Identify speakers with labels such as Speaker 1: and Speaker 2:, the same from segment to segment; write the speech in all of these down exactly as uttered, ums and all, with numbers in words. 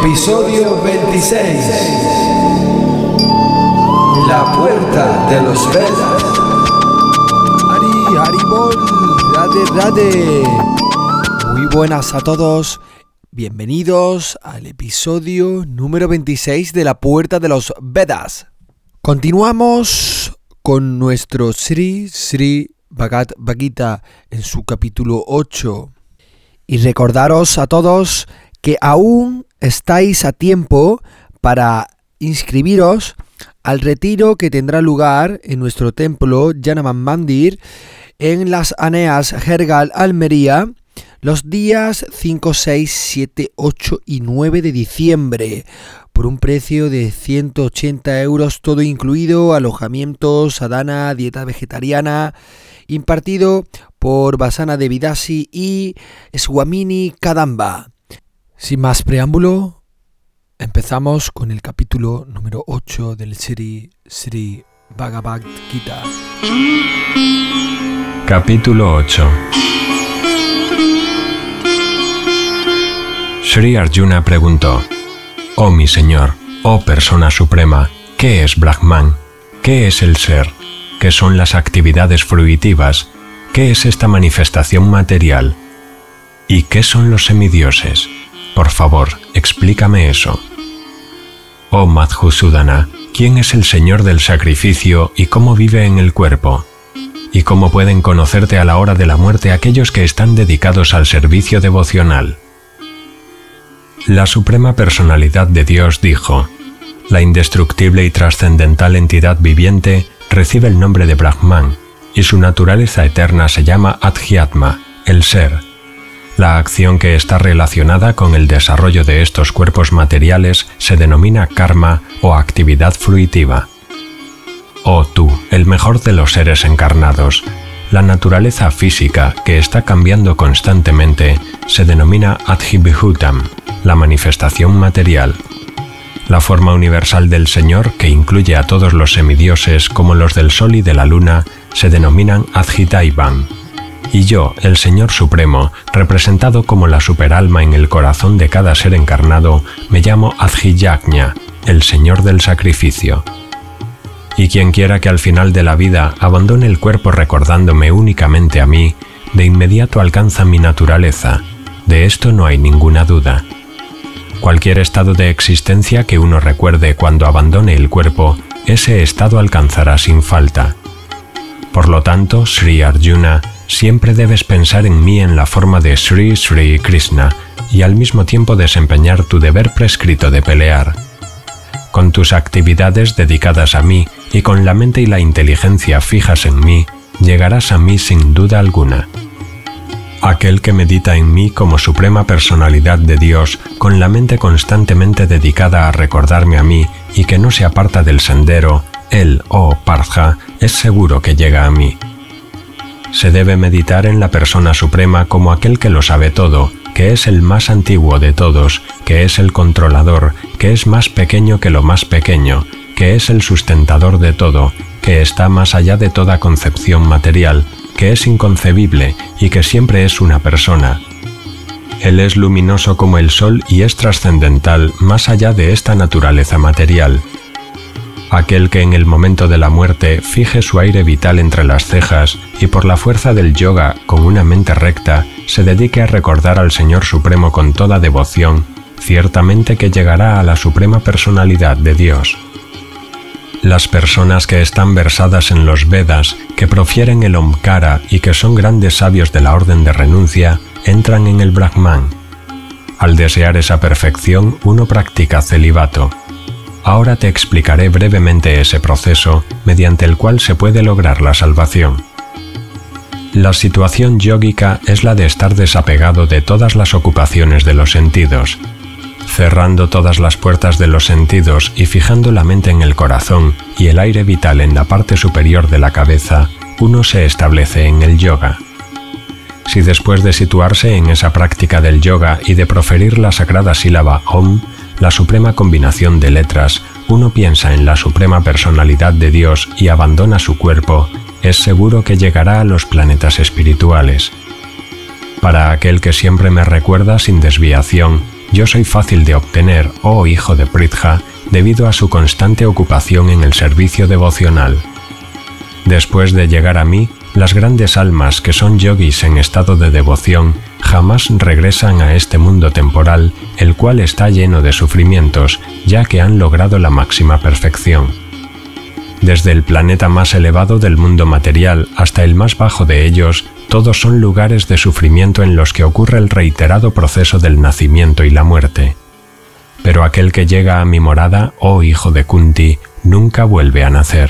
Speaker 1: Episodio veintiséis. La puerta de los Vedas.
Speaker 2: Hari, Haribol, Rade, Rade. Muy buenas a todos. Bienvenidos al episodio número veintiséis de La puerta de los Vedas. Continuamos con nuestro Sri Sri Bhagavad Gita en su capítulo ocho. Y recordaros a todos que aún estáis a tiempo para inscribiros al retiro que tendrá lugar en nuestro templo Janaman Mandir en las Aneas Jergal, Almería, los días cinco, seis, siete, ocho y nueve de diciembre, por un precio de ciento ochenta euros, todo incluido, alojamiento, sadhana, dieta vegetariana, impartido por Vasana Devidasi y Swamini Kadamba. Sin más preámbulo, empezamos con el capítulo número ocho del Sri Sri Bhagavad Gita.
Speaker 3: Capítulo ocho. Sri Arjuna preguntó: Oh mi señor, oh persona suprema, ¿qué es Brahman? ¿Qué es el ser? ¿Qué son las actividades fruitivas? ¿Qué es esta manifestación material? ¿Y qué son los semidioses? Por favor, explícame eso. Oh Madhusudana, ¿quién es el señor del sacrificio y cómo vive en el cuerpo? ¿Y cómo pueden conocerte a la hora de la muerte aquellos que están dedicados al servicio devocional? La Suprema Personalidad de Dios dijo: la indestructible y trascendental entidad viviente recibe el nombre de Brahman, y su naturaleza eterna se llama Adhyatma, el ser. La acción que está relacionada con el desarrollo de estos cuerpos materiales se denomina karma o actividad fruitiva. Oh tú, el mejor de los seres encarnados, la naturaleza física que está cambiando constantemente se denomina Adhibhutam, la manifestación material. La forma universal del Señor, que incluye a todos los semidioses como los del Sol y de la Luna, se denominan Adhitaivam. Y yo, el Señor Supremo, representado como la superalma en el corazón de cada ser encarnado, me llamo Adhiyajna, el Señor del Sacrificio. Y quien quiera que al final de la vida abandone el cuerpo recordándome únicamente a mí, de inmediato alcanza mi naturaleza. De esto no hay ninguna duda. Cualquier estado de existencia que uno recuerde cuando abandone el cuerpo, ese estado alcanzará sin falta. Por lo tanto, Sri Arjuna, siempre debes pensar en mí en la forma de Sri Sri Krishna y al mismo tiempo desempeñar tu deber prescrito de pelear. Con tus actividades dedicadas a mí y con la mente y la inteligencia fijas en mí, llegarás a mí sin duda alguna. Aquel que medita en mí como suprema personalidad de Dios, con la mente constantemente dedicada a recordarme a mí y que no se aparta del sendero, él, oh Partha, es seguro que llega a mí. Se debe meditar en la persona suprema como aquel que lo sabe todo, que es el más antiguo de todos, que es el controlador, que es más pequeño que lo más pequeño, que es el sustentador de todo, que está más allá de toda concepción material, que es inconcebible y que siempre es una persona. Él es luminoso como el sol y es trascendental más allá de esta naturaleza material. Aquel que en el momento de la muerte fije su aire vital entre las cejas y por la fuerza del yoga con una mente recta se dedique a recordar al Señor Supremo con toda devoción, ciertamente que llegará a la Suprema Personalidad de Dios. Las personas que están versadas en los Vedas, que profieren el Omkara y que son grandes sabios de la orden de renuncia, entran en el Brahman. Al desear esa perfección, uno practica celibato. Ahora te explicaré brevemente ese proceso mediante el cual se puede lograr la salvación. La situación yógica es la de estar desapegado de todas las ocupaciones de los sentidos. Cerrando todas las puertas de los sentidos y fijando la mente en el corazón y el aire vital en la parte superior de la cabeza, uno se establece en el yoga. Si después de situarse en esa práctica del yoga y de proferir la sagrada sílaba Om, la suprema combinación de letras, uno piensa en la suprema personalidad de Dios y abandona su cuerpo, es seguro que llegará a los planetas espirituales. Para aquel que siempre me recuerda sin desviación, yo soy fácil de obtener, oh hijo de Pritha, debido a su constante ocupación en el servicio devocional. Después de llegar a mí, las grandes almas que son yogis en estado de devoción jamás regresan a este mundo temporal, el cual está lleno de sufrimientos, ya que han logrado la máxima perfección. Desde el planeta más elevado del mundo material hasta el más bajo de ellos, todos son lugares de sufrimiento en los que ocurre el reiterado proceso del nacimiento y la muerte. Pero aquel que llega a mi morada, oh hijo de Kunti, nunca vuelve a nacer.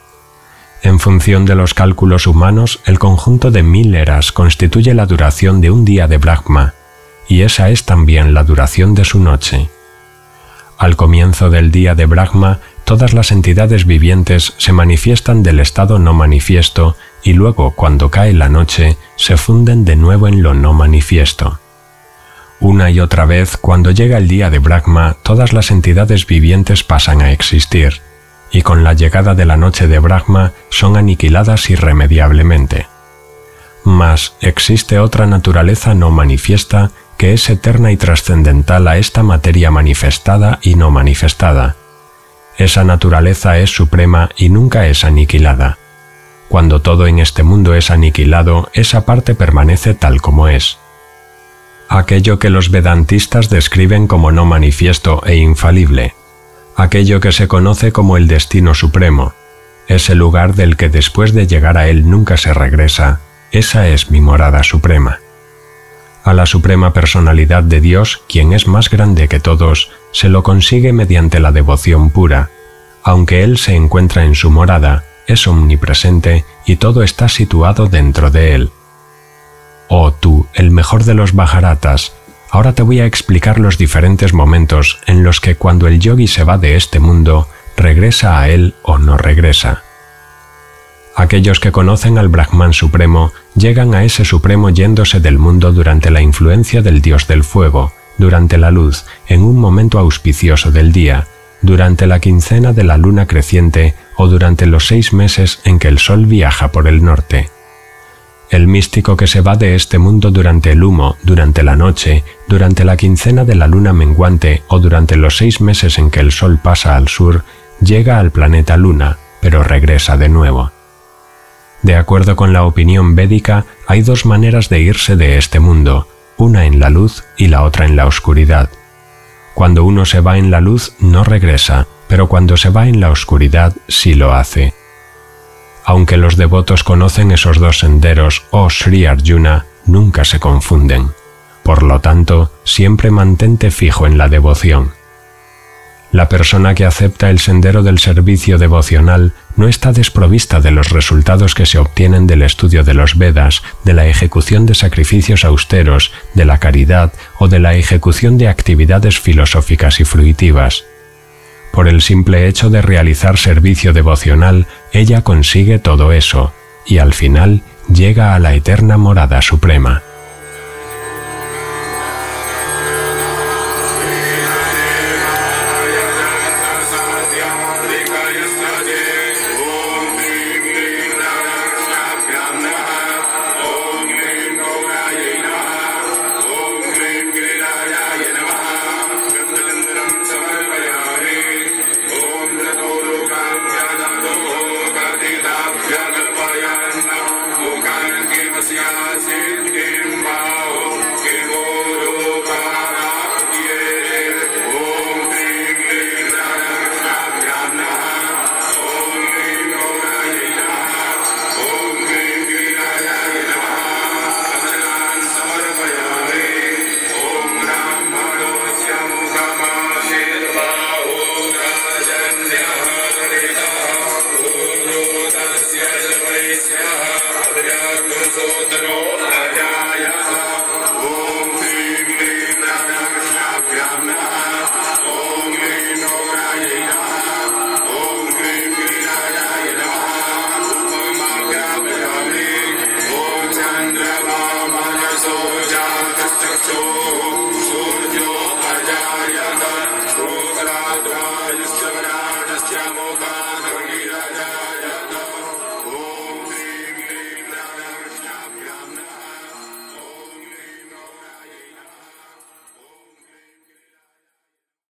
Speaker 3: En función de los cálculos humanos, el conjunto de mil eras constituye la duración de un día de Brahma, y esa es también la duración de su noche. Al comienzo del día de Brahma, todas las entidades vivientes se manifiestan del estado no manifiesto y luego, cuando cae la noche, se funden de nuevo en lo no manifiesto. Una y otra vez, cuando llega el día de Brahma, todas las entidades vivientes pasan a existir, y con la llegada de la noche de Brahma son aniquiladas irremediablemente. Mas existe otra naturaleza no manifiesta que es eterna y trascendental a esta materia manifestada y no manifestada. Esa naturaleza es suprema y nunca es aniquilada. Cuando todo en este mundo es aniquilado, esa parte permanece tal como es. Aquello que los vedantistas describen como no manifiesto e infalible, aquello que se conoce como el destino supremo, ese lugar del que después de llegar a él nunca se regresa, esa es mi morada suprema. A la suprema personalidad de Dios, quien es más grande que todos, se lo consigue mediante la devoción pura. Aunque Él se encuentra en su morada, es omnipresente y todo está situado dentro de Él. Oh tú, el mejor de los Bharatas, ahora te voy a explicar los diferentes momentos en los que cuando el yogi se va de este mundo, regresa a Él o no regresa. Aquellos que conocen al Brahman Supremo llegan a ese Supremo yéndose del mundo durante la influencia del Dios del Fuego, durante la luz, en un momento auspicioso del día, durante la quincena de la luna creciente o durante los seis meses en que el sol viaja por el norte. El místico que se va de este mundo durante el humo, durante la noche, durante la quincena de la luna menguante o durante los seis meses en que el sol pasa al sur, llega al planeta Luna, pero regresa de nuevo. De acuerdo con la opinión védica, hay dos maneras de irse de este mundo, una en la luz y la otra en la oscuridad. Cuando uno se va en la luz no regresa, pero cuando se va en la oscuridad sí lo hace. Aunque los devotos conocen esos dos senderos, oh Sri Arjuna, nunca se confunden. Por lo tanto, siempre mantente fijo en la devoción. La persona que acepta el sendero del servicio devocional no está desprovista de los resultados que se obtienen del estudio de los Vedas, de la ejecución de sacrificios austeros, de la caridad o de la ejecución de actividades filosóficas y fruitivas. Por el simple hecho de realizar servicio devocional, ella consigue todo eso, y al final llega a la eterna morada suprema.
Speaker 4: Oh